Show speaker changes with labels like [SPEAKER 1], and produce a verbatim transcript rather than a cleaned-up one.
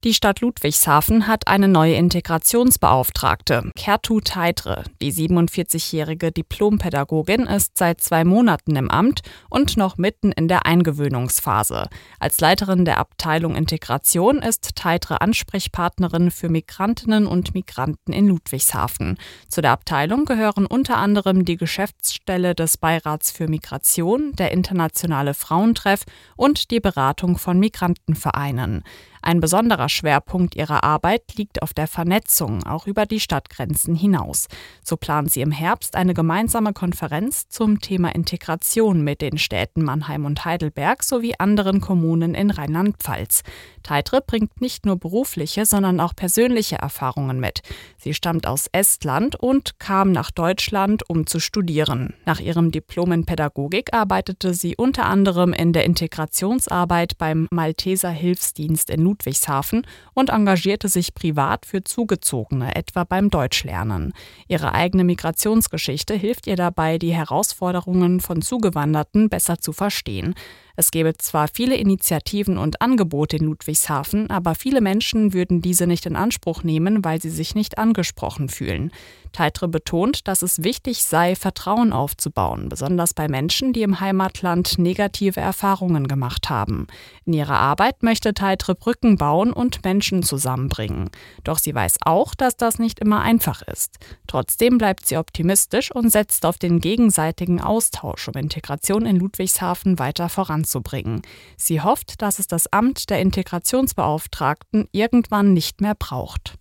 [SPEAKER 1] Die Stadt Ludwigshafen hat eine neue Integrationsbeauftragte, Kertu Teitre. Die siebenundvierzigjährige Diplompädagogin ist seit zwei Monaten im Amt und noch mitten in der Eingewöhnungsphase. Als Leiterin der Abteilung Integration ist Teitre Ansprechpartnerin für Migrantinnen und Migranten in Ludwigshafen. Zu der Abteilung gehören unter anderem die Geschäftsstelle des Beirats für Migration, der Internationale Frauentreff und die Beratung von Migrantenvereinen. Ein besonderer Schwerpunkt ihrer Arbeit liegt auf der Vernetzung, auch über die Stadtgrenzen hinaus. So plant sie im Herbst eine gemeinsame Konferenz zum Thema Integration mit den Städten Mannheim und Heidelberg sowie anderen Kommunen in Rheinland-Pfalz. Teitre bringt nicht nur berufliche, sondern auch persönliche Erfahrungen mit. Sie stammt aus Estland und kam nach Deutschland, um zu studieren. Nach ihrem Diplom in Pädagogik arbeitete sie unter anderem in der Integrationsarbeit beim Malteser Hilfsdienst in Ludwigshafen und engagierte sich privat für Zugezogene, etwa beim Deutschlernen. Ihre eigene Migrationsgeschichte hilft ihr dabei, die Herausforderungen von Zugewanderten besser zu verstehen. Es gäbe zwar viele Initiativen und Angebote in Ludwigshafen, aber viele Menschen würden diese nicht in Anspruch nehmen, weil sie sich nicht angesprochen fühlen. Teitre betont, dass es wichtig sei, Vertrauen aufzubauen, besonders bei Menschen, die im Heimatland negative Erfahrungen gemacht haben. In ihrer Arbeit möchte Teitre Brücken bauen und Menschen zusammenbringen. Doch sie weiß auch, dass das nicht immer einfach ist. Trotzdem bleibt sie optimistisch und setzt auf den gegenseitigen Austausch, um Integration in Ludwigshafen weiter voranzubringen. Sie hofft, dass es das Amt der Integrationsbeauftragten irgendwann nicht mehr braucht.